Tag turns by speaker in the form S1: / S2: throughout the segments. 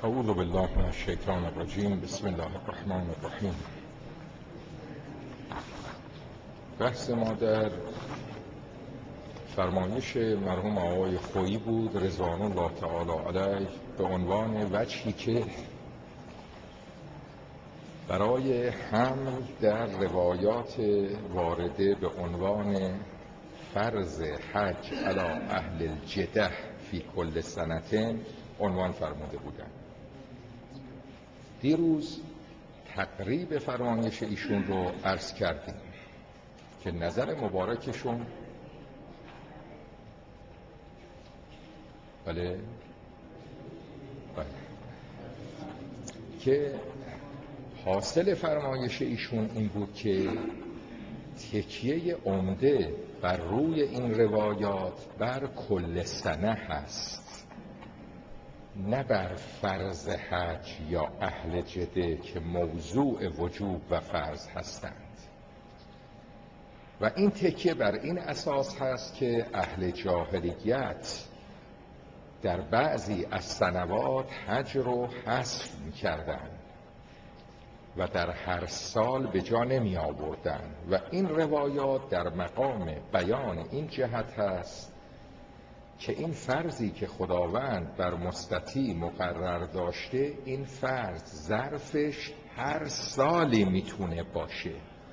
S1: اعوذ بالله من الشیطان الرجیم. بسم الله الرحمن الرحیم. بحث ما در فرمایش مرحوم آقای خویی بود رضوان الله تعالی علیه به عنوان وجهی که برای حمل در روایات وارده به عنوان فرض حج علی اهل الجده فی کل سنة عنوان فرموده بودند. دیروز تقریب فرمایش ایشون رو عرض کردیم که نظر مبارکشون بله که حاصل فرمایش ایشون این بود که تکیه عمده بر روی این روایات بر کل سنه هست، نه بر فرض حج یا اهل جده که موضوع وجوب و فرض هستند. و این تکیه بر این اساس هست که اهل جاهلیت در بعضی از سنوات حج رو حذف می‌کردند و در هر سال به جا نمی آوردن و این روایات در مقام بیان این جهت هست که این فرضی که خداوند بر مستطیع مقرر داشته، این فرض ظرفش هر سالی میتونه باشه،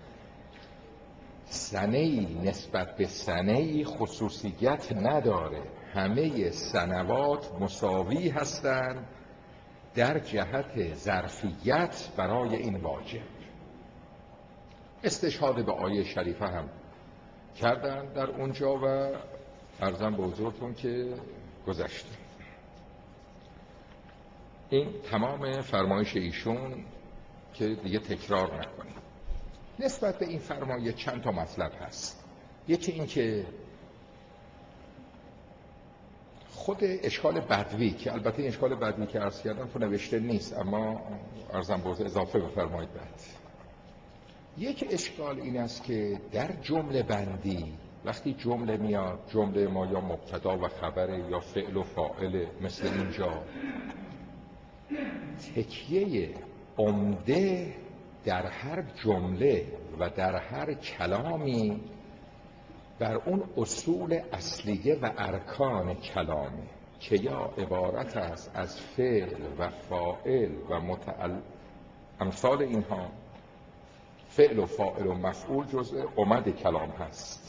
S1: سنه‌ای نسبت به سنه‌ای خصوصیت نداره، همه سنوات مساوی هستند در جهت ظرفیت برای این واجب. استشهاد به آیه شریفه هم کردن در اونجا و عرضم به حضورتون که گذشته. این تمام فرمایش ایشون که دیگه تکرار نکنیم. نسبت به این فرمایش چند تا مطلب هست. یکی این که خود اشکال بدوی که البته این اشکال بدوی که عرض کردم تو نوشته نیست، اما عرضم به اضافه بفرمایید بعد. یک اشکال این است که در جمله بندی وقتی جمله میاد، جمله ما یا مبتدا و خبره یا فعل و فاعل، مثل اینجا تکیه عمده در هر جمله و در هر کلامی بر اون اصول اصلیه و ارکان کلامه که یا عبارت است از فعل و فاعل و امثال اینها. فعل و فاعل و مفعول جزء عمد کلام هست.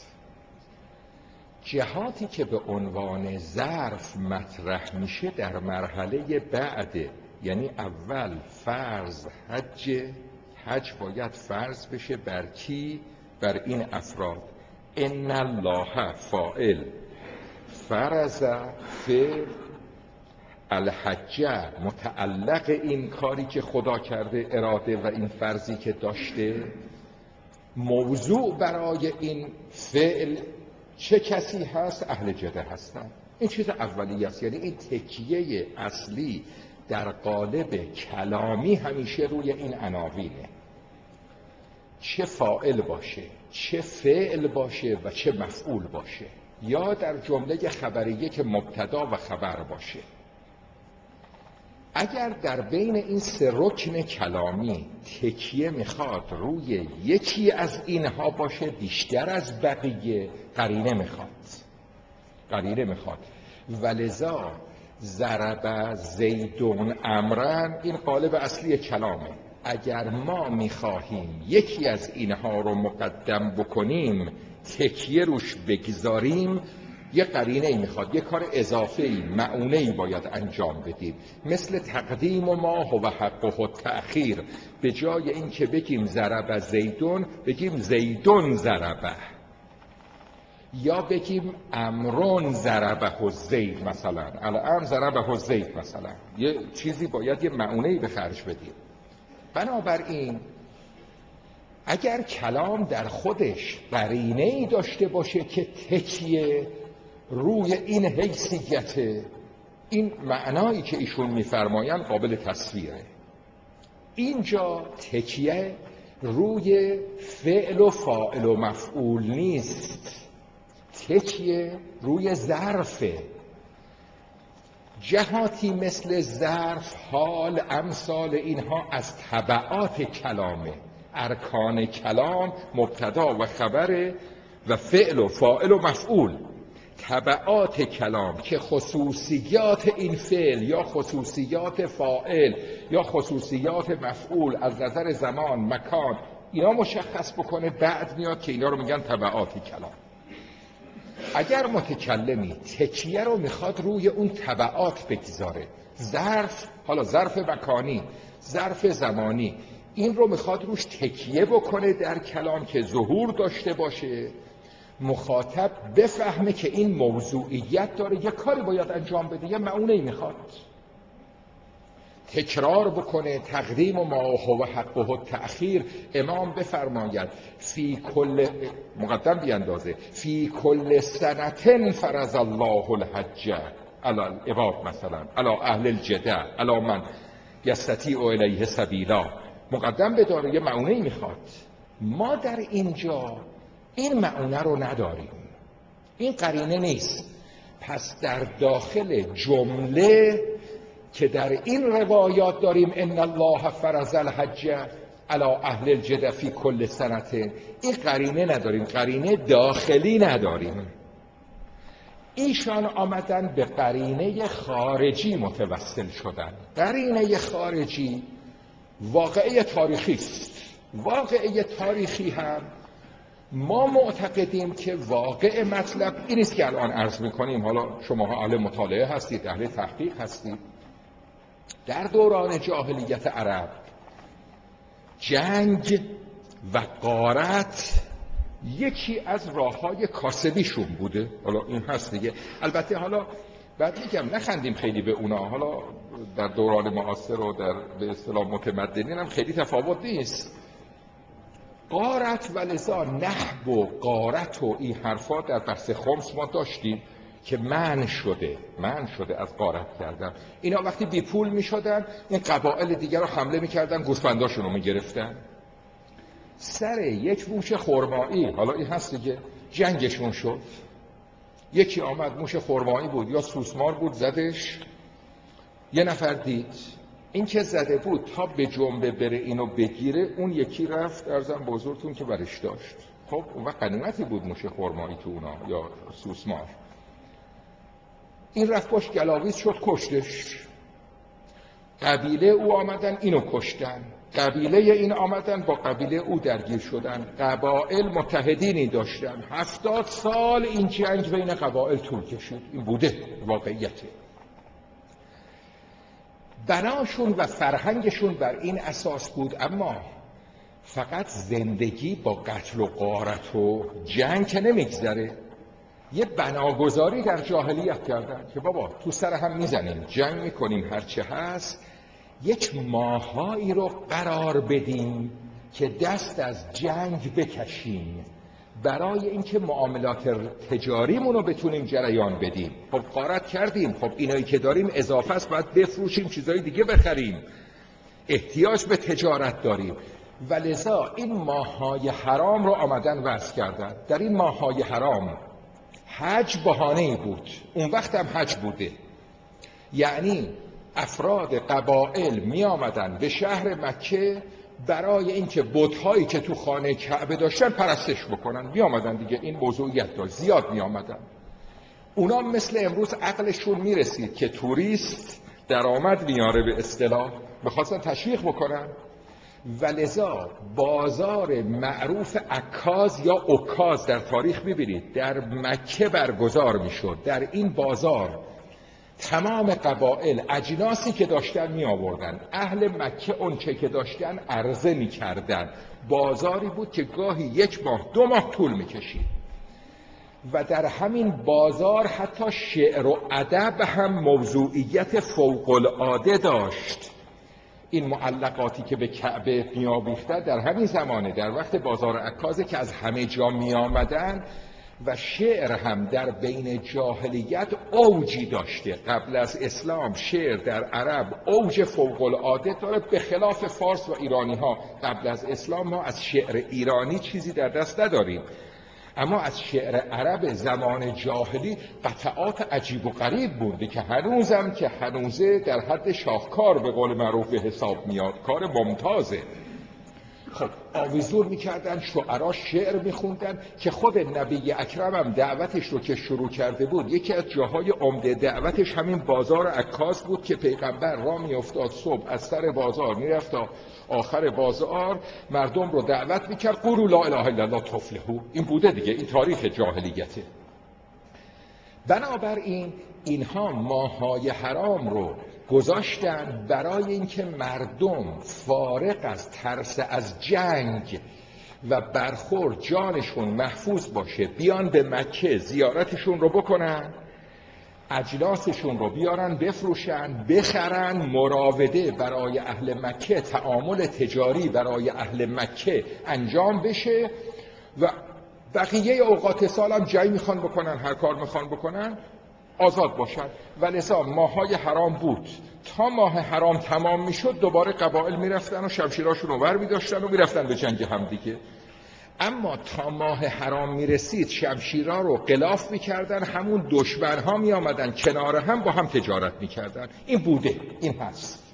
S1: جهاتی که به عنوان ظرف مطرح میشه در مرحله بعده، یعنی اول فرض حج باید فرض بشه بر کی؟ بر این افراد. ان الله فاعل فرض فعل الحج، متعلق این کاری که خدا کرده اراده و این فرضی که داشته. موضوع برای این فعل چه کسی هست؟ اهل جده هستن. این چیز اولیه است، یعنی این تکیه اصلی در قالب کلامی همیشه روی این عناوینه، چه فاعل باشه، چه فعل باشه و چه مفعول باشه، یا در جمله خبریه که مبتدا و خبر باشه. اگر در بین این سه رکن کلامی تکیه میخواد روی یکی از اینها باشه بیشتر از بقیه، قرینه میخواد. ولذا ضرب زیدون امرن این قالب اصلی کلامه. اگر ما میخواهیم یکی از اینها رو مقدم بکنیم، تکیه روش بگذاریم، یه قرینه‌ای میخواد، یه کار اضافه‌ای، معونه‌ای باید انجام بدیم. مثل تقدیم و ما هو حقه التأخیر، به جای این که بگیم ضرب زیدون بگیم زیدون ضربه، یا بگیم امرون ضربه الزید مثلا، الامر ضربه الزید مثلا. یه چیزی باید، یه معونه‌ای به خرج بدیم. بنابراین اگر کلام در خودش قرینه‌ای داشته باشه که تکیه روی این حیثیت، این معنایی که ایشون میفرمایند قابل تصویره. اینجا تکیه روی فعل و فاعل و مفعول نیست، تکیه روی ظرفه. جهاتی مثل ظرف، حال، امثال اینها از تبعات کلامه. ارکان کلام مبتدا و خبر و فعل و فاعل و مفعول. تبعات کلام که خصوصیات این فعل یا خصوصیات فاعل یا خصوصیات مفعول از نظر زمان، مکان اینا مشخص بکنه، بعد میاد که اینا رو میگن تبعات کلام. اگر متکلمی تکیه رو میخواد روی اون تبعات بگذاره، ظرف، حالا ظرف مکانی، ظرف زمانی، این رو میخواد روش تکیه بکنه در کلام که ظهور داشته باشه، مخاطب بفهمه که این موضوعیت داره، یه کاری باید انجام بده، یه معونه‌ای میخواد تکرار بکنه. تقدیم و ما هو حقه التأخیر. امام بفرماید فی کل، مقدم بیاندازه، فی کل سنة فرض الله الحج علی العباد، مثلا علی اهل الجده، علی من یستطیع الیه سبیلا. مقدم بداره، یه معونه‌ای میخواد. ما در اینجا این معونه رو نداریم، این قرینه نیست. پس در داخل جمله که در این روایات داریم ان الله فرض الحج علی اهل الجده فی کل سنة، این قرینه نداریم، قرینه داخلی نداریم. ایشان آمدن به قرینه خارجی متوسل شدن. قرینه خارجی واقعه تاریخی است. واقعه تاریخی هم ما معتقدیم که واقع مطلب این است که الان عرض میکنیم. حالا شماها اهل مطالعه هستید، اهل تحقیق هستید. در دوران جاهلیت عرب جنگ و غارت یکی از راههای کاسبیشون بوده. حالا این هست دیگه. البته حالا بعد میگم نخندیم خیلی به اونا، حالا در دوران معاصر و در به اصطلاح متمدنین هم خیلی تفاوت نیست. غارت و لذا نهب و غارت و این حرفا در بحث خمس ما داشتیم که منع شده از غارت کردن. اینا وقتی بی پول می شدن این قبایل دیگر رو حمله می کردن، گوسفنداشون رو می گرفتن. سر یک موش خرمایی، حالا این هست دیگه، جنگشون شد. یکی آمد موش خرمایی بود یا سوسمار بود زدش، یه نفر دید این که زده بود تا به جنبه بره اینو بگیره، اون یکی رفت ارزم بزرگتون که برش داشت. خب اون وقت غنیمتی بود موش خرمایی تو اونا یا سوسمار. این رفت باش گلاویز شد، کشتش. قبیله او آمدن اینو کشتن، قبیله این آمدن با قبیله او درگیر شدن. قبایل متحدینی داشتن. 70 سال این جنگ بین قبایل طول کشید. این بوده واقعیته. بناشون و فرهنگشون بر این اساس بود. اما فقط زندگی با قتل و غارت و جنگ که نمیگذره. یه بناگذاری در جاهلیت کردن که بابا تو سر هم میزنیم، جنگ میکنیم، هرچه هست یک ماهایی رو قرار بدیم که دست از جنگ بکشیم برای اینکه معاملات تجاریمون رو بتونیم جریان بدیم. خب غارت کردیم، خب اینایی که داریم اضافه است، باید بفروشیم، چیزای دیگه بخریم، احتیاج به تجارت داریم. ولذا این ماههای حرام رو آمدن وضع کردن. در این ماههای حرام حج بهانه‌ای بود. اون وقت هم حج بوده. یعنی افراد قبایل می آمدن به شهر مکه برای اینکه بت‌هایی که تو خانه کعبه داشتن پرستش بکنن. می آمدن دیگه، این موضوعیت داشت، زیاد می آمدن. اونا مثل امروز عقلشون می رسید که توریست درآمد میاره به اصطلاح، می‌خواستن تشویق بکنن. ولذا بازار معروف عکاز یا عکاز در تاریخ می‌بینید در مکه برگزار می‌شد. در این بازار تمام قبایل اجناسی که داشتن می آوردن، اهل مکه اونچه که داشتن عرضه می کردن. بازاری بود که گاهی 1 ماه 2 ماه طول می کشید. و در همین بازار حتی شعر و ادب هم موضوعیت فوق العاده داشت. این معلقاتی که به کعبه می آویختن در همین زمانه، در وقت بازار عکازه که از همه جا می آمدن. و شعر هم در بین جاهلیت اوجی داشته. قبل از اسلام شعر در عرب اوج فوق العاده داره، به خلاف فارس و ایرانی ها. قبل از اسلام ما از شعر ایرانی چیزی در دست نداریم. اما از شعر عرب زمان جاهلی قطعات عجیب و غریب بوده که هنوزم که هنوزه در حد شاهکار به قول معروف به حساب میاد، کار ممتازه. خب آویزون میکردن، شعرا شعر میخوندن که خود نبی اکرم هم دعوتش رو که شروع کرده بود، یکی از جاهای عمده دعوتش همین بازار عکاس بود که پیغمبر را میافتاد صبح از سر بازار میرفت تا آخر بازار مردم رو دعوت میکرد قولوا لا اله الا الله تفلحوا. این بوده دیگه، این تاریخ جاهلیته. بنابراین اینها ماه‌های حرام رو گذاشتن برای اینکه مردم فارغ از ترس از جنگ و برخورد جانشون محفوظ باشه بیان به مکه زیارتشون رو بکنن، اجناسشون رو بیارن بفروشن، بخرن، مراوده برای اهل مکه، تعامل تجاری برای اهل مکه انجام بشه و بقیه اوقات سال هم جایی میخوان بکنن، هر کار میخوان بکنن، آزاد باشن. و لذا ماه‌های حرام بود. تا ماه حرام تمام میشد دوباره قبایل میرفتن و شمشیراشون رو ور میداشتن و میرفتن به جنگ هم دیگه. اما تا ماه حرام میرسید شمشیرها رو غلاف میکردن، همون دشمنها میآمدن کنار هم با هم تجارت میکردن. این بوده، این هست.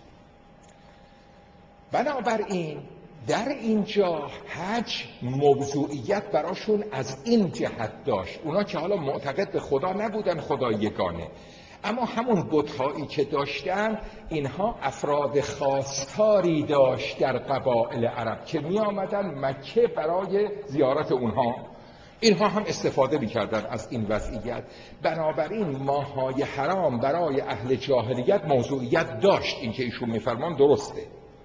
S1: بنابراین در اینجا حج موضوعیت براشون از این جهت داشت. اونا که حالا معتقد به خدا نبودن، خدا یگانه، اما همون بت‌هایی که داشتن اینها افراد خواستاری داشت در قبایل عرب که می آمدن مکه برای زیارت اونها. اینها هم استفاده می‌کردن از این وضعیت. بنابراین ماه‌های حرام برای اهل جاهلیت موضوعیت داشت. این که ایشون می‌فرمان درسته.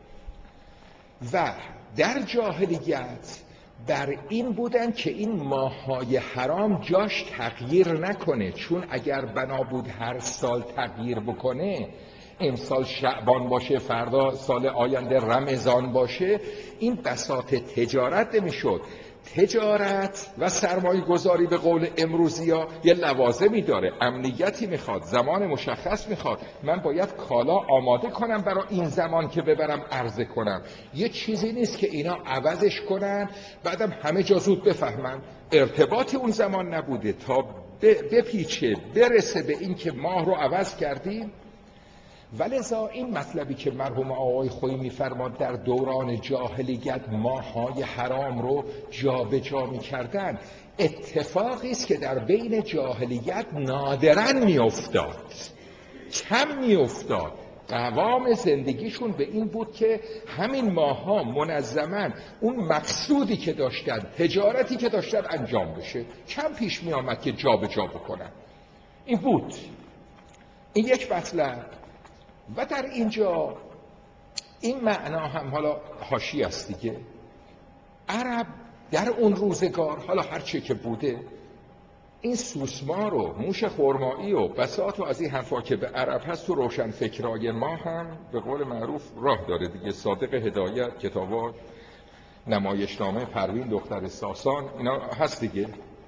S1: و در جاهلیت بر این بودن که این ماه‌های حرام جاش تغییر نکنه، چون اگر بنا بود هر سال تغییر بکنه، امسال شعبان باشه، فردا سال آینده رمضان باشه، این بساط تجارت نمیشد. تجارت و سرمایه گذاری به قول امروزیا یه لوازمی داره، امنیتی میخواد، زمان مشخص میخواد. من باید کالا آماده کنم برای این زمان که ببرم عرضه کنم. یه چیزی نیست که اینا عوضش کنن بعدم همه جا زود بفهمن. ارتباطی اون زمان نبوده تا بپیچه برسه به این که ماه رو عوض کردیم. ولذا این مطلبی که مرحوم آقای خویی می‌فرماد در دوران جاهلیت ماه‌های حرام رو جابجا می‌کردن، اتفاقی است که در بین جاهلیت نادراً می‌افتاد، کم می‌افتاد. قوام زندگیشون به این بود که همین ماه‌ها منظماً اون مقصودی که داشتن، تجارتی که داشتن انجام بشه. کم پیش می‌آمد که جابجا بکنن. این بود. این یک مطلب. و در اینجا این معنا هم حالا حاشیه است دیگه. عرب در اون روزگار حالا هر چه که بوده، این سوسمار و موش خرمایی و بساط و از این حرفا که به عرب هست تو روشن فکرای ما هم به قول معروف راه داره دیگه. صادق هدایت کتاباش، نمایشنامه پروین دختر ساسان، اینا هست دیگه.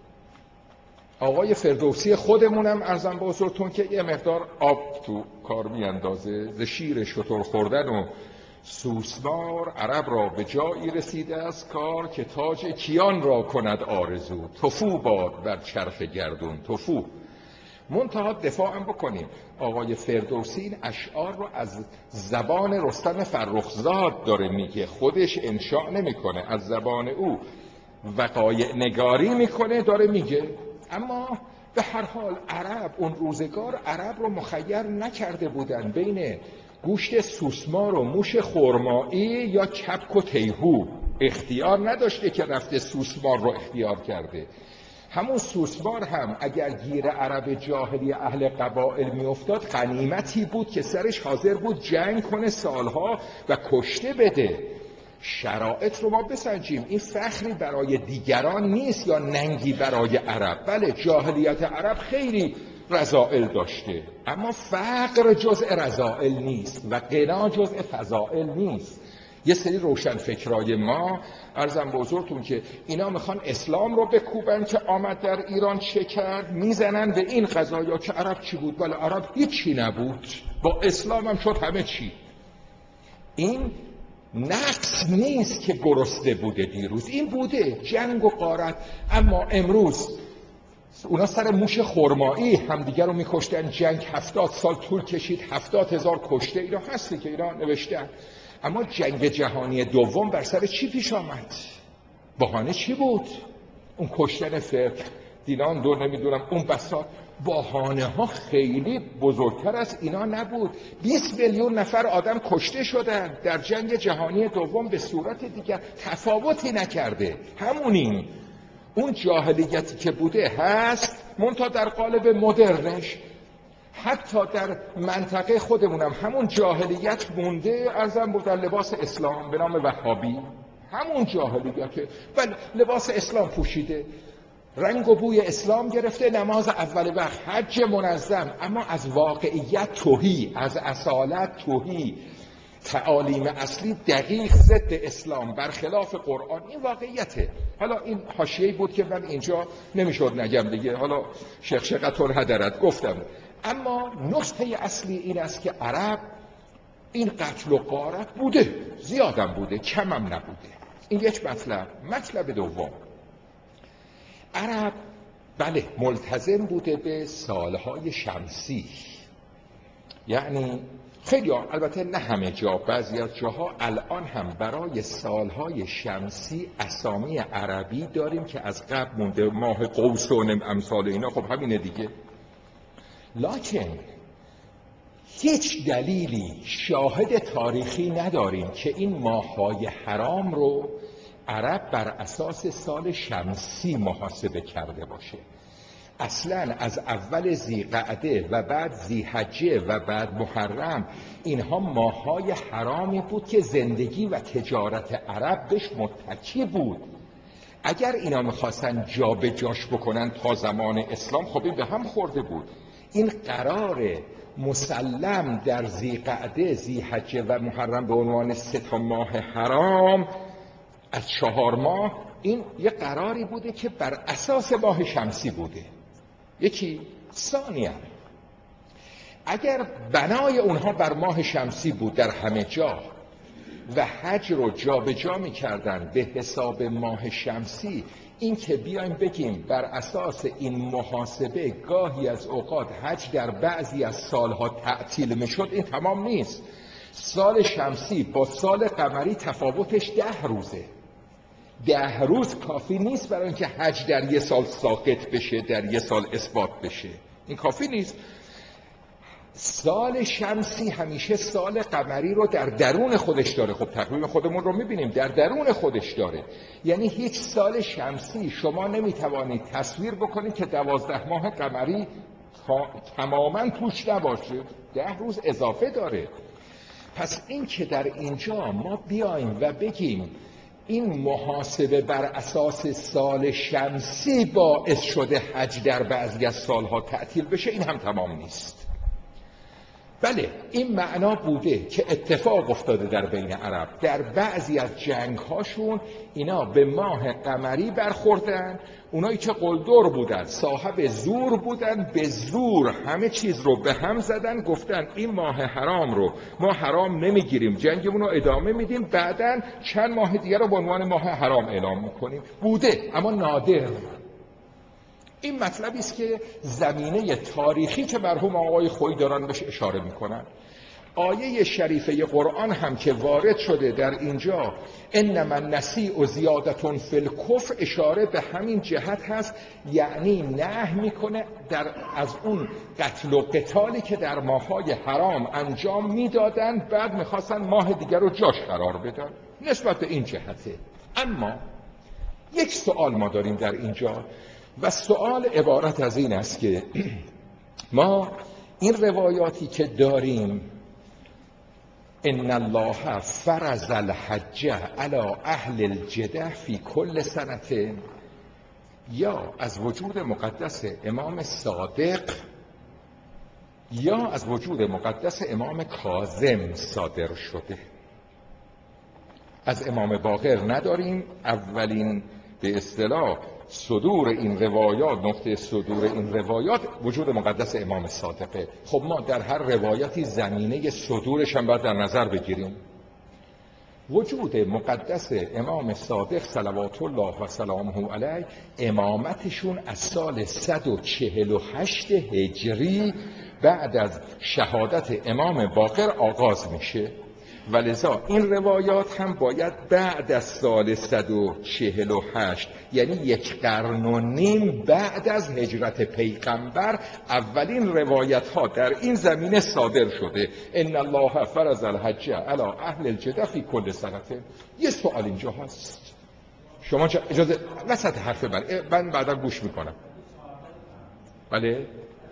S1: آقای فردوسی خودمونم ارزم به حضورتون که یه مقدار آب تو کار میاندازه. ز شیر شتر خوردن و سوسمار عرب را به جایی رسیده از کار که تاج کیان را کند آرزو. تفو باد بر چرخ گردون تفو. منتها دفاعم بکنیم، آقای فردوسی این اشعار رو از زبان رستم فرخزاد داره میگه، خودش انشاء نمیکنه، از زبان او وقایع نگاری میکنه داره میگه. اما به هر حال عرب اون روزگار عرب رو مخیر نکرده بودن بین گوشت سوسمار و موش خرمایی یا کبک و تیهو. اختیار نداشته که رفته سوسمار رو اختیار کرده. همون سوسمار هم اگر گیر عرب جاهلی اهل قبائل می افتاد غنیمتی بود که سرش حاضر بود جنگ کنه سالها و کشته بده. شرایط رو ما بسنجیم، این فخری برای دیگران نیست یا ننگی برای عرب. بله جاهلیت عرب خیلی رذائل داشته، اما فقر جزء رذائل نیست و غنا جزء فضائل نیست. یه سری روشن فکرای ما عرضم به حضورتون که اینا میخوان اسلام رو بکوبن که آمد در ایران چه کرد، میزنن به این قضایا که عرب چی بود. بله عرب هیچی نبود، با اسلام هم شد همه چی. این نقص نیست که گرسنه بوده دیروز، این بوده جنگ و غارت. اما امروز اونا سر موش خرمایی همدیگر رو میکشتن، جنگ 70 سال طول کشید، 70,000 کشته. اینا هستی که اینا نوشتن. اما جنگ جهانی دوم بر سر چی پیش آمد؟ بهانه چی بود؟ اون کشتن فردیناند دو نمیدونم اون بساط، بهانه ها خیلی بزرگتر از اینا نبود. 20 میلیون نفر آدم کشته شدن در جنگ جهانی دوم، به صورت دیگر تفاوتی نکرده، همونیم. اون جاهلیتی که بوده هست، منتها در قالب مدرنش. حتی در منطقه خودمونم همون جاهلیت مونده، ارزم بود در لباس اسلام به نام وهابی، همون جاهلیته، ولی لباس اسلام پوشیده، رنگ و بوی اسلام گرفته، نماز اول وقت، حج منظم، اما از واقعیت تهی، از اصالت تهی، تعالیم اصلی دقیق ضد اسلام، برخلاف قرآن. این واقعیته. حالا این حاشیه‌ای بود که من اینجا نمیشد نگم دیگه، حالا شقشقة الهدرت گفتم. اما نکته اصلی این است که عرب این قتل و غارت بوده، زیادم بوده، کمم نبوده. این یک مطلب. مطلب دوم، عرب بله ملتزم بوده به سالهای شمسی. یعنی خیلی ها، البته نه همه جا، بعضی از جاها الان هم برای سالهای شمسی اسامی عربی داریم که از قبل مونده، ماه قوس و امثال اینا. خب همینه دیگه. لکن هیچ دلیلی، شاهد تاریخی نداریم که این ماه‌های حرام رو عرب بر اساس سال شمسی محاسبه کرده باشه. اصلا از اول ذیقعده و بعد ذیحجه و بعد محرم، اینها ماه‌های حرامی بود که زندگی و تجارت عرب بهش متکی بود. اگر اینا میخواستن جا به جاش بکنن تا زمان اسلام، خب این به هم خورده بود. این قرار مسلم در ذیقعده، ذیحجه و محرم به عنوان 3 ماه حرام از 4 ماه، این یه قراری بوده که بر اساس ماه شمسی بوده. یکی. ثانیاً اگر بنای اونها بر ماه شمسی بود در همه جا و حج رو جا به جا می کردن به حساب ماه شمسی، این که بیایم بگیم بر اساس این محاسبه گاهی از اوقات حج در بعضی از سالها تعطیل می شد، این تمام نیست. سال شمسی با سال قمری تفاوتش 10 روزه. 10 روز کافی نیست برای اینکه حج در یه سال ساقط بشه، در یه سال اثبات بشه. این کافی نیست. سال شمسی همیشه سال قمری رو در درون خودش داره. خب تقویم خودمون رو میبینیم در درون خودش داره. یعنی هیچ سال شمسی شما نمیتوانید تصویر بکنید که 12 ماه قمری تماما توش نباشه. 10 روز اضافه داره. پس این که در اینجا ما بیایم و بگیم این محاسبه بر اساس سال شمسی باعث شده حج در بعضی از سالها تعطیل بشه، این هم تمام نیست. بله این معنا بوده که اتفاق افتاده در بین عرب، در بعضی از جنگ هاشون اینا به ماه قمری برخوردن. اونایی که قلدر بودن، صاحب زور بودن، به زور همه چیز رو به هم زدن، گفتن این ماه حرام رو ما حرام نمیگیریم، جنگمون رو ادامه میدیم، بعدن چند ماه دیگر رو به عنوان ماه حرام اعلام میکنیم. بوده اما نادر. این مطلبی است که زمینه تاریخی که مرحوم آقای خویی دارن بهش اشاره میکنن. آیه شریفه قرآن هم که وارد شده در اینجا، انما النسیء زیادة فی الکفر، اشاره به همین جهت هست. یعنی نهی میکنه از اون قتل و قتالی که در ماه‌های حرام انجام میدادن، بعد میخواستن ماه دیگر رو جاش قرار بدن. نسبت به این جهته. اما یک سوال ما داریم در اینجا و سوال عبارت از این است که ما این روایاتی که داریم، ان الله فرض الحج علی اهل الجده فی کل سنه، یا از وجود مقدس امام صادق یا از وجود مقدس امام کاظم صادر شده. از امام باقر نداریم. اولین به اصطلاح صدور این روایات، نقطه صدور این روایات وجود مقدس امام صادقه. خب ما در هر روایتی زمینه صدورش هم باید در نظر بگیریم. وجود مقدس امام صادق صلوات الله و سلامه علیه، امامتشون از سال 148 هجری بعد از شهادت امام باقر آغاز میشه و لذا این روایات هم باید بعد از سال 148 یعنی 1.5 قرن بعد از هجرت پیغمبر اولین روایت ها در این زمینه صادر شده. ان الله فرض الحج علی اهل الجده فی کل سنه. یه سوال اینجا هست، شما اجازه وسط حرف من بعدا گوش میکنم. بله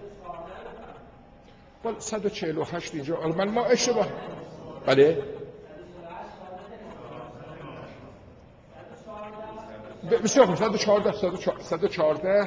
S1: 148 اینجا ما اشتباه. بله بسیار خوب 114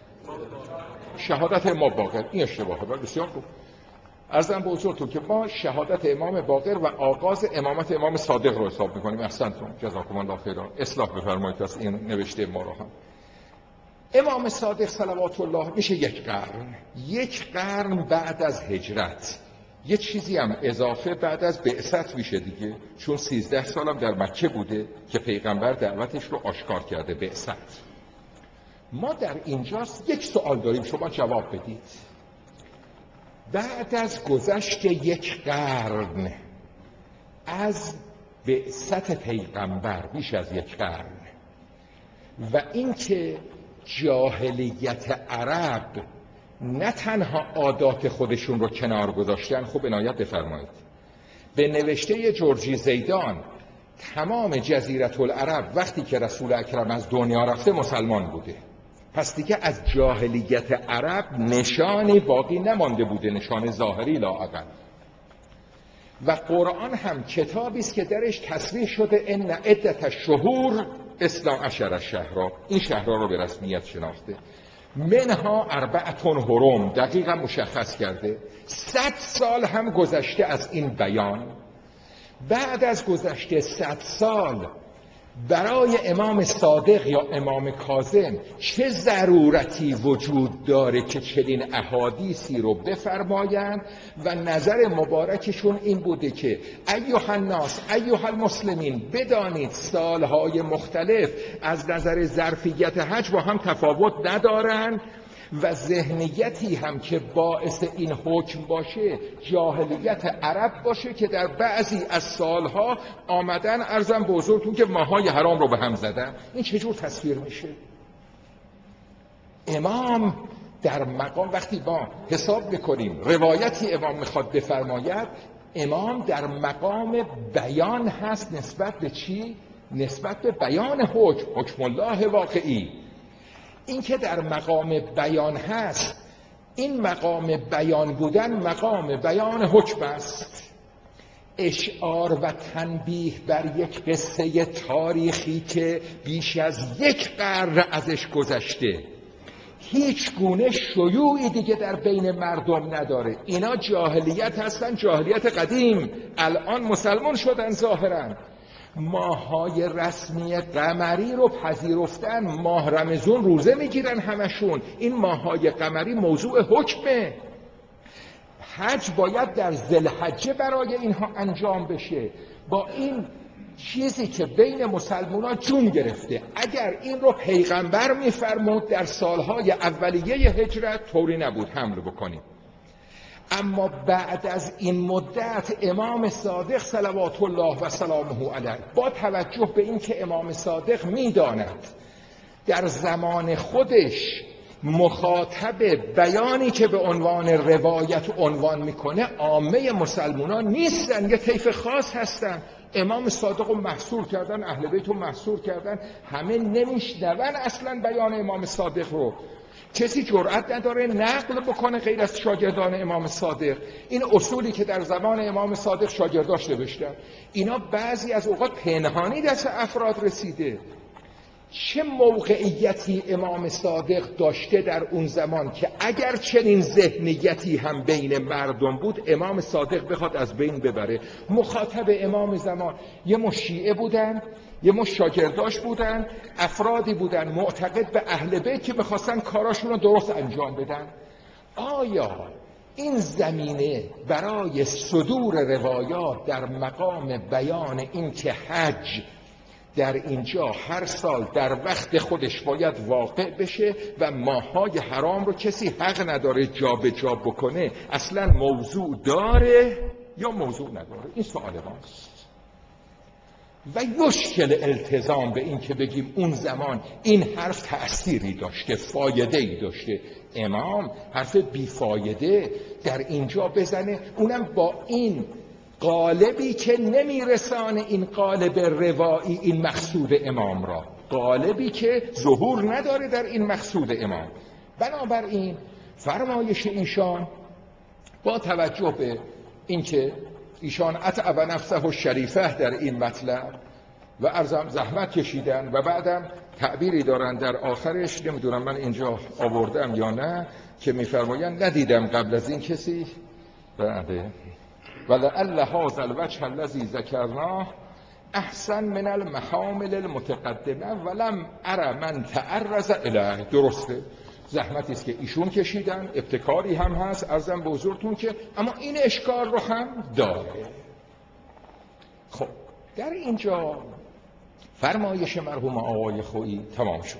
S1: شهادت امام باقر، این اشتباهه. بسیار خوب. عرضم به حضورتون که ما شهادت امام باقر و آغاز امامت امام صادق رو حساب میکنیم. احسنتون، جزاکم الله خیرا. اصلاح بفرمایید پس این نوشته ما رو هم. امام صادق صلوات الله میشه 1 قرن، 1 قرن بعد از هجرت. یه چیزی هم اضافه بعد از بعثت میشه دیگه، چون 13 سالم در مکه بوده که پیغمبر دعوتش رو آشکار کرده، بعثت. ما در اینجاست یک سوال داریم، شما جواب بدید. بعد از گذشت 1 قرن از بعثت پیغمبر، بیش از 1 قرن، و اینکه جاهلیت عرب نه تنها عادات خودشون رو کنار گذاشتن، خوب عنایت بفرمایید، به نوشته جورجی زیدان تمام جزیره العرب وقتی که رسول اکرم از دنیا رفته مسلمان بوده. پس دیگه از جاهلیت عرب نشانی باقی نمانده بوده، نشان ظاهری لااقل. و قرآن هم کتابی است که درش تصریح شده ان عدت الشهور 12 شهرا، این شهرها رو به رسمیت شناخته. منها 4 حرم، دقیقا مشخص کرده. 100 سال هم گذشته از این بیان. بعد از گذشته 100 سال برای امام صادق یا امام کاظم چه ضرورتی وجود داره که چنین احادیثی رو بفرمایند؟ و نظر مبارکشون این بوده که ایها الناس ایها المسلمین، بدانید سالهای مختلف از نظر ظرفیت حج با هم تفاوت ندارند و ذهنیتی هم که باعث این حکم باشه جاهلیت عرب باشه که در بعضی از سالها آمدن عرضم به حضورتون که ماهای حرام رو به هم زدن. این چجور تصویر میشه؟ امام در مقام، وقتی ما حساب بکنیم روایتی امام میخواد بفرماید، امام در مقام بیان هست. نسبت به چی؟ نسبت به بیان حکم الله واقعی. این که در مقام بیان هست، این مقام بیان بودن مقام بیان حکم است. اشعار و تنبیه بر یک قصه تاریخی که بیش از 1 قرن ازش گذشته، هیچ گونه شیوعی دیگه در بین مردم نداره. اینا جاهلیت هستن، جاهلیت قدیم، الان مسلمان شدن ظاهرا. ماههای رسمی قمری رو پذیرفتن، ماه رمضان روزه میگیرن همشون. این ماههای قمری موضوع حکمه. حج باید در ذوالحجه برای اینها انجام بشه. با این چیزی که بین مسلمان‌ها جون گرفته، اگر این رو پیغمبر میفرمود در سالهای اولیه هجرت، طوری نبود حمل بکنیم. اما بعد از این مدت امام صادق صلوات الله و سلامه علیه، با توجه به این که امام صادق میداند در زمان خودش مخاطب بیانی که به عنوان روایت عنوان میکنه عامه مسلمانان نیستن، یه طیف خاص هستن. امام صادق رو محصور کردن، اهل بیت رو محصور کردن، همه نمیشنون اصلا بیان امام صادق رو. کسی جرأت نداره نقل بکنه غیر از شاگردان امام صادق. این اصولی که در زمان امام صادق شاگرداش نوشتن، اینا بعضی از اوقات پنهانی دست افراد رسیده. چه موقعیتی امام صادق داشته در اون زمان که اگر چنین ذهنیتی هم بین مردم بود، امام صادق بخواد از بین ببره؟ مخاطب امام زمان یه مش شیعه بودن، یه مش شاگرداش بودن، افرادی بودن معتقد به اهل بیت که میخواستن کاراشون رو درست انجام بدن. آیا این زمینه برای صدور روایات در مقام بیان این که حج در اینجا هر سال در وقت خودش باید واقع بشه و ماه‌های حرام رو کسی حق نداره جا به جا بکنه، اصلا موضوع داره یا موضوع نداره؟ این سوال ماست. و یشکل التزام به این که بگیم اون زمان این حرف تأثیری داشته، فایده‌ای داشته. امام حرف بیفایده در اینجا بزنه، اونم با این قالبی که نمیرسانه این قالب روایی این مقصود امام را، قالبی که ظهور نداره در این مقصود امام. بنابراین فرمایش ایشان با توجه به اینکه ایشان اتعب نفسه و شریفه در این مطلب و ارزم زحمت کشیدن و بعدم تعبیری دارن در آخرش، نمیدونم من اینجا آوردم یا نه، که میفرمایند ندیدم قبل از این کسی بله ولعل هذا الوجه الذی ذکرناه احسن من المحامل المتقدمه ولم ار من تعرض الیه. درسته، زحمتی است که ایشون کشیدن، ابتکاری هم هست ارزم به حضورتون که، اما این اشکال رو هم داره. خب در اینجا فرمایش مرحوم آقای خویی تمام شد.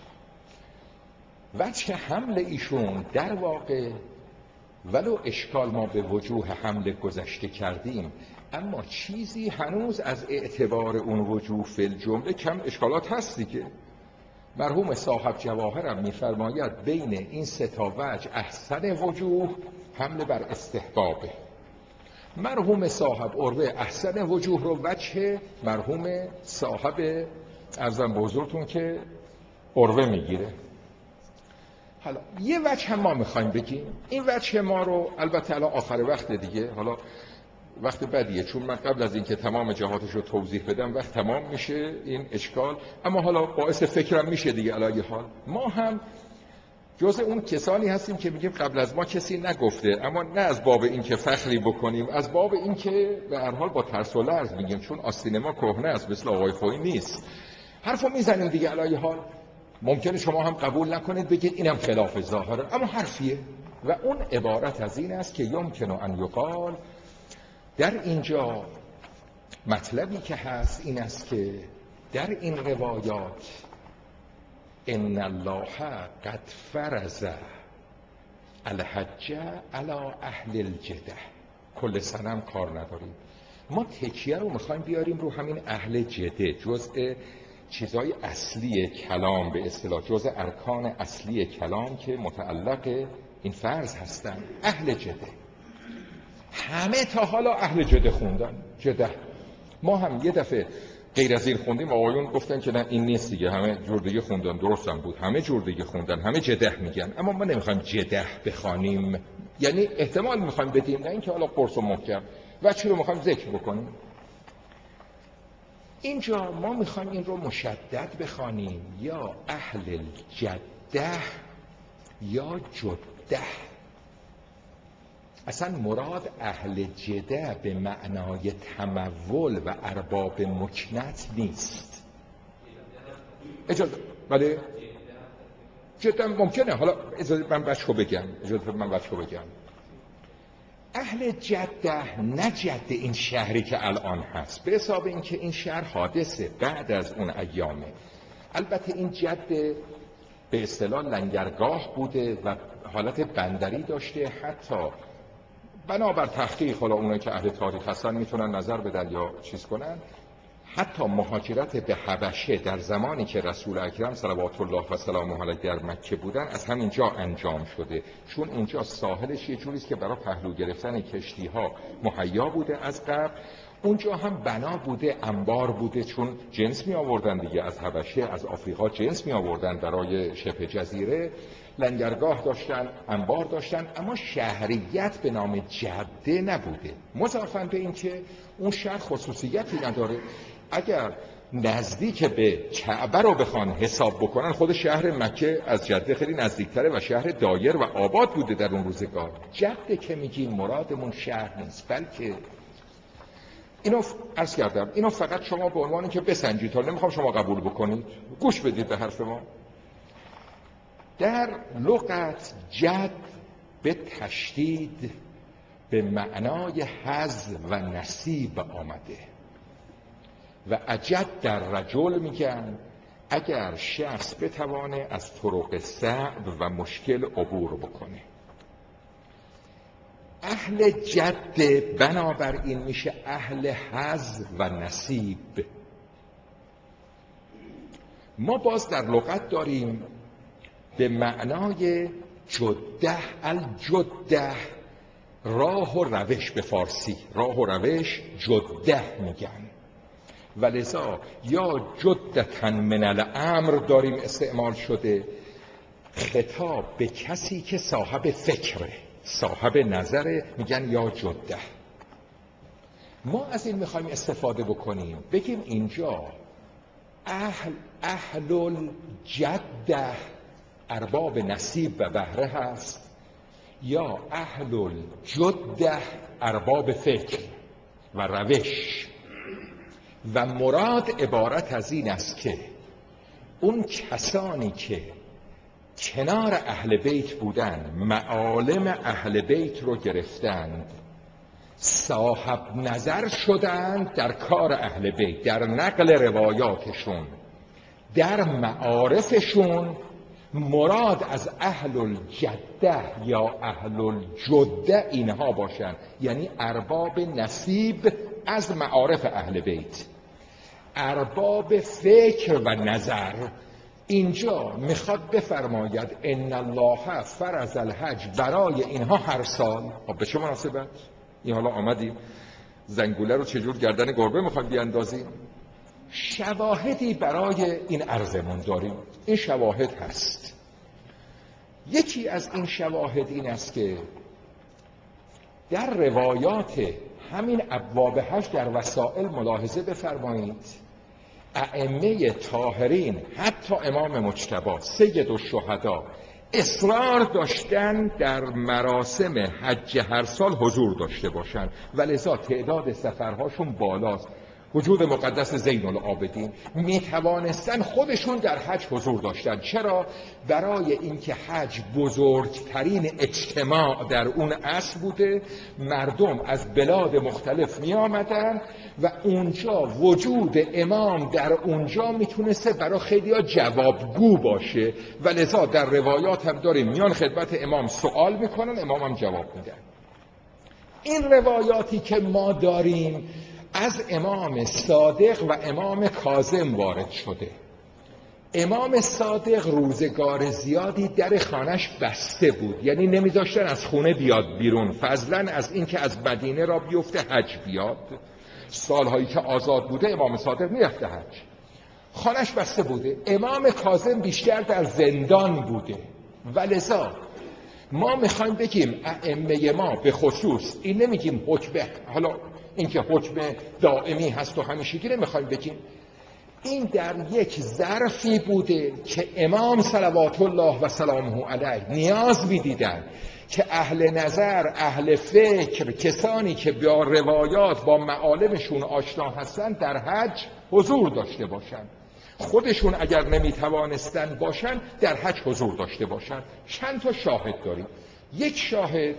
S1: وجه حمل ایشون در واقع ولو اشکال ما به وجوه حمل گذشته کردیم، اما چیزی هنوز از اعتبار اون وجوه فی الجمله کم اشکالات هست دیگه. مرحوم صاحب جواهرم میفرماید بین این سه تا وجه احسن وجوه حمل بر استحبابه. مرحوم صاحب عروه احسن وجوه رو وجه مرحوم صاحب ارزم به حضورتون که عروه میگیره. حالا یه وجه هم ما میخوایم بگیم، این وجه ما رو البته الان آخر وقت دیگه، حالا وقت بدیه چون من قبل از اینکه تمام جهاتش رو توضیح بدم وقت تمام میشه این اشکال، اما حالا باعث فکرم میشه دیگه. علی حال ما هم جز اون کسانی هستیم که میگیم قبل از ما کسی نگفته، اما نه از باب این که فخری بکنیم، از باب این که به هر حال با ترس و لرز میگیم، چون آستین ما کهنه است مثل آقای خویی نیست. حرفو میزنیم دیگه. علی حال ممکنه شما هم قبول نکنید، بگید اینم خلاف ظاهره، اما حرفیه و اون عبارت از این است که یمکن ان یقال، در اینجا مطلبی که هست این است که در این روایات ان الله قد فرض الحج علی اهل الجده. کل سنم کار نداریم، ما تکیه رو میخوایم بیاریم رو همین اهل جده، جزء چیزای اصلی کلام، به اصطلاح جزء ارکان اصلی کلام که متعلق این فرض هستن. اهل جده همه تا حالا اهل جده خوندن، جده. ما هم یه دفعه غیر از این خوندیم، آقایون گفتن که نه این نیست دیگه، همه جور دیگه خوندن. درستم بود، همه جور دیگه خوندن، همه جده میگن، اما ما نمیخوایم جده بخوانیم، یعنی احتمال میخوایم بدیم، نه اینکه حالا قرص و محکم، و چی رو میخوایم ذکر بکنیم. اینجا ما میخوایم این رو مشدد بخوانیم، یا اهل الجده یا جده. اصلا مراد اهل جده به معنای تمول و ارباب مکنت نیست. اجازه بله جدا ممکنه، حالا اجازه من بچه بگم، اجازه من بچه بگم. اهل جده نه جده این شهری که الان هست، به حساب این که این شهر حادثه بعد از اون ایامه. البته این جده به اصطلاح لنگرگاه بوده و حالت بندری داشته، حتی بنابر تحقیق، حالا اونایی که اهل تاریخ هستن میتونن نظر بدن یا چیز کنن، حتی مهاجرت به حبشه در زمانی که رسول اکرم صلوات الله و سلامه علیه در مکه بودن از همینجا انجام شده، چون اینجا ساحلش یه جوریست که برای پهلو گرفتن کشتی ها مهیا بوده از قبل. اونجا هم بنا بوده، انبار بوده، چون جنس می آوردن دیگه از حبشه، از آفریقا جنس می آوردن برای شبه جزیره، لنگرگاه داشتن، انبار داشتن، اما شهریت به نام جده نبوده. مضافاً به این که اون شهر خصوصیتی نداره. اگر نزدیک به کعبه رو بخوان حساب بکنن، خود شهر مکه از جده خیلی نزدیکتره و شهر دایر و آباد بوده در اون روزگار. جده که میگیم مرادمون شهر نیست، بلکه اینو عرض کردم، اینو فقط شما به عنوان که بسنجید، تا نمیخوام شما قبول بکنید، گوش بدید به حرف ما. در لغت جد به تشدید به معنای حظ و نصیب آمده و اجد در رجل میگن اگر شخص بتوانه از طرق صعب و مشکل عبور بکنه. اهل جد بنابراین میشه اهل حظ و نصیب. ما باز در لغت داریم به معنای جده، الجده راه و روش، به فارسی راه و روش جده میگن، ولذا یا جدتن من الامر داریم استعمال شده، خطاب به کسی که صاحب فکره، صاحب نظره، میگن یا جده. ما از این میخوایم استفاده بکنیم، بگیم اینجا اهل الجده ارباب نصیب و بهره هست، یا اهل الجده ارباب فکر و روش. و مراد عبارت از این است که اون کسانی که کنار اهل بیت بودن، معالم اهل بیت رو گرفتند، صاحب نظر شدند در کار اهل بیت، در نقل روایاتشون، در معارفشون. مراد از اهل الجده یا اهل الجده اینها باشن، یعنی ارباب نصیب از معارف اهل بیت، ارباب فکر و نظر. اینجا میخواد بفرماید ان الله فرض الحج برای اینها هر سال. خب به چه مناسبت؟ این حالا آمدیم زنگوله رو چجور گردن گربه میخوایم بیاندازیم؟ شواهدی برای این عرضمون داریم. این شواهد هست. یکی از این شواهد این است که در روایات همین ابواب حج در وسائل ملاحظه بفرمایید، ائمه طاهرین حتی امام مجتبی سید الشهدا اصرار داشتن در مراسم حج هر سال حضور داشته باشند، ولذا تعداد سفرهاشون بالاست. وجود مقدس زین العابدین می توانستن خودشون در حج حضور داشتن. چرا؟ برای اینکه حج بزرگترین اجتماع در اون عصر بوده، مردم از بلاد مختلف می آمدن و اونجا وجود امام در اونجا میتونسته برای خیلیا جوابگو باشه، و لذا در روایات هم داریم میان خدمت امام سوال میکنن، امام هم جواب میدن. این روایاتی که ما داریم از امام صادق و امام کاظم وارد شده. امام صادق روزگار زیادی در خانش بسته بود، یعنی نمیذاشتن از خونه بیاد بیرون، فضلا از اینکه از مدینه را بیفته حج بیاد. سالهایی که آزاد بوده امام صادق میرفته حج، خانش بسته بوده. امام کاظم بیشتر در زندان بوده، ولذا ما میخوایم بگیم ائمه ما به خصوص، این نمیگیم حکمه، حالا اینکه حکم دائمی هست و همیشگی نمیخوایم بگیم، این در یک ظرفی بوده که امام صلوات الله و سلامه علیه نیاز می‌دیدن که اهل نظر، اهل فکر، کسانی که با روایات با معالمشون آشنا هستن در حج حضور داشته باشن. خودشون اگر نمیتوانستن باشن در حج حضور داشته باشن. چند تا شاهد داریم. یک شاهد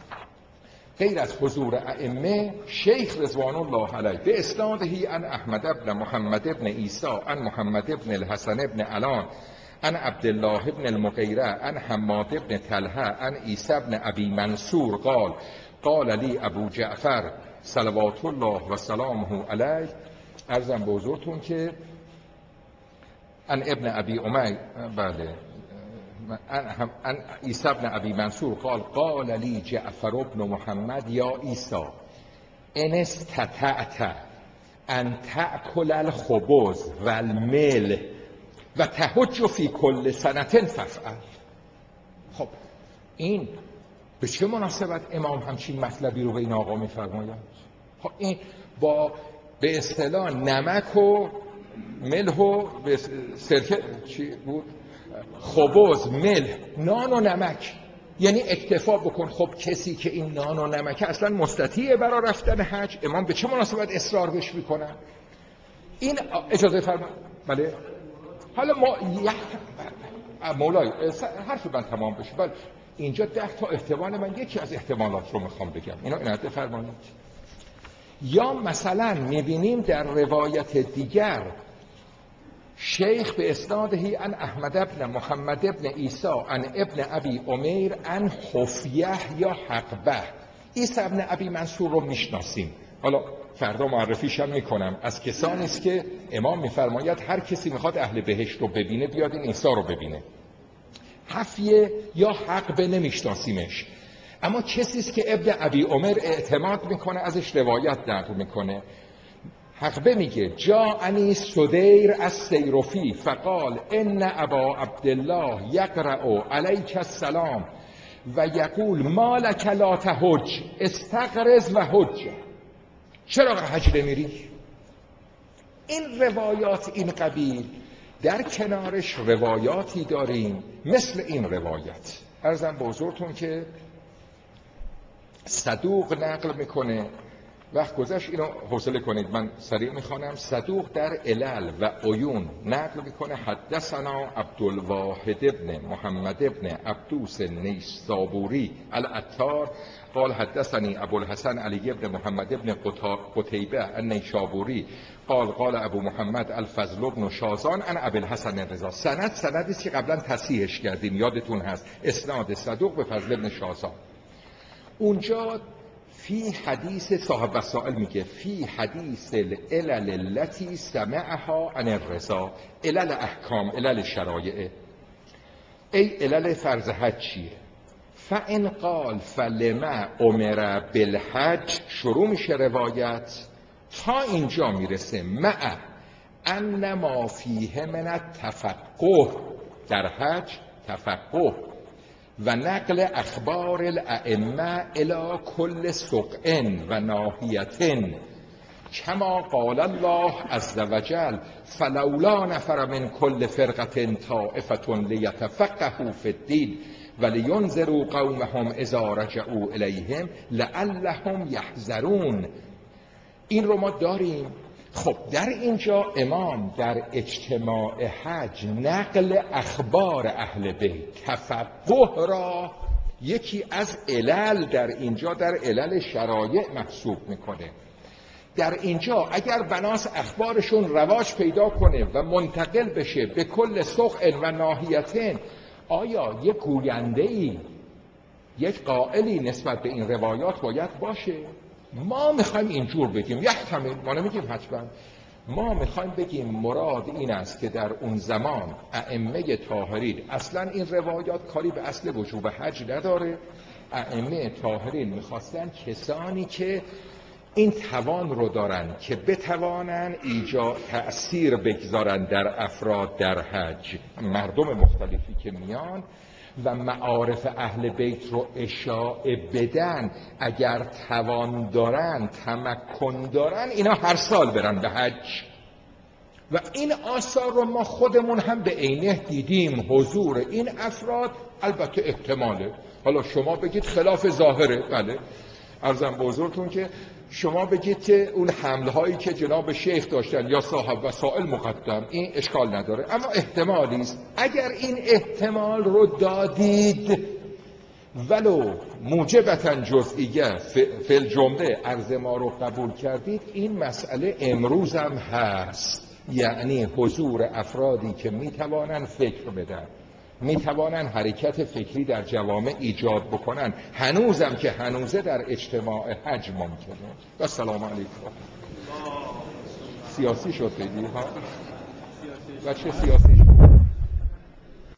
S1: غیر از حضور ائمه، شیخ رضوان الله علیه به اسناده عن احمد بن محمد بن عیسی عن محمد بن الحسن بن علان عن عبدالله بن المغیره عن حماد بن طلحه عن عیسی بن ابی منصور قال قال لی ابو جعفر صلوات الله و سلامه علیه. عرضم به حضورتون که عن ابن ابی امی، بله، عن عیسی بن ابی منصور قال قال لی جعفر بن محمد یا عیسی ان استطعت ان تأکل الخبز و المل و تحج فی کل سنة فافعل. خب این به چه مناسبت امام همچین مطلبی رو به این آقا میفرماید؟ خب این با به اصطلاح نمک و ملح و سرکه چی بود؟ خبز، ملح، نان و نمک، یعنی اکتفا بکن. خب کسی که این نان و نمک اصلا مستطیعه برای رفتن حج، امام به چه مناسبت اصرار بهش میکنن؟ این اجازه فرما. بله حالا ما مولای حرف من تمام بشه. بله اینجا 10 تا احتمال، من یکی از احتمالات رو میخوام بگم، اینا عنایت بفرمایید. یا مثلا میبینیم در روایت دیگر شیخ به اسناده عن احمد ابن محمد ابن عیسی عن ابن ابی عمیر عن خفیه یا حقبه. عیسی ابن ابی منصور رو میشناسیم، حالا فردا معرفیش هم میکنم، از کسانی است که امام میفرماید هر کسی میخواد اهل بهشت رو ببینه بیاد این عیسی رو ببینه. حفیه یا حقبه نمیشناسیمش، اما کسی است که ابن ابی عمر اعتماد میکنه، ازش روایت نقل میکنه. حقبه میگه جاءنی سدیر از سیرفی فقال ان ابا عبدالله یقرأ علیک السلام و یقول ما لک لا تحج استقرض و حج. چرا حج نمیری؟ این روایات این قبیل. در کنارش روایاتی داریم مثل این روایت. عرضم به حضورتون که صدوق نقل میکنه، وقت گذشت اینو حوصله کنید من سریع میخوانم. صدوق در علل و عیون نقل میکنه حدثنا عبدالواحد ابن محمد ابن عبدوس نیسابوری العطار قال حدثني ابو الحسن علی ابن محمد ابن قتیبه النیسابوری قال قال ابو محمد الفضل بن شازان عن ابی الحسن رضا. سندی که قبلا تصحیحش کردیم یادتون هست، اسناد صدوق به فضل بن شازان. اونجا فی حدیث صاحب وسائل میگه فی حدیث العلل التي سمعها عن الرضا، علل احکام، علل شرایع. ای علل فرض حج چیه؟ فان قال فلما امر بالحج، شروع میشه روایت تا اینجا میرسه مع ان ما فیه من التفقه، در حج تفقه و نقل اخبار الائمه الی کل سقع و ناحیة کما قال الله عز وجل فلولا نفر من کل فرقة طائفة لیتفقهوا فی الدین ولینذروا قومهم اذا رجعوا الیهم لعلهم یحذرون. این رو ما داریم. خب در اینجا امام در اجتماع حج نقل اخبار اهل بیت، تفقه را یکی از علل در اینجا در علل شرایع محسوب میکنه. در اینجا اگر بناس اخبارشون رواج پیدا کنه و منتقل بشه به کل سقع و ناحیتین، آیا یک گوینده‌ای، یک قائلی نسبت به این روایات باید باشه؟ ما میخوایم اینجور بگیم، یحتمل، ما نمیگیم حتما، ما میخوایم بگیم مراد این است که در اون زمان ائمه طاهرین، اصلا این روایات کاری به اصل وجوب حج نداره، ائمه طاهرین میخواستن کسانی که این توان رو دارن که بتوانن ایجاد تأثیر بگذارن در افراد در حج، مردم مختلفی که میان و معارف اهل بیت رو اشاعه بدن، اگر توان دارن، تمکن دارن، اینا هر سال برن به حج. و این آثار رو ما خودمون هم به عینه دیدیم، حضور این افراد. البته احتماله، حالا شما بگید خلاف ظاهره، بله، عرضم به حضورتون که شما بگید که اون حمله هایی که جناب شیخ داشتن یا صاحب وسائل مقدم، این اشکال نداره، اما احتمالی است. اگر این احتمال رو دادید ولو موجبتاً جزئیه فی الجمله عرض ما رو قبول کردید، این مسئله امروز هم هست، یعنی حضور افرادی که میتوانن فکر بدن، میتوانن حرکت فکری در جوامع ایجاد بکنن، هنوزم که هنوزه در اجتماع حج ممکنه. و سلام علیکم. سیاسی شد خیلی ها، بچه سیاسی شد.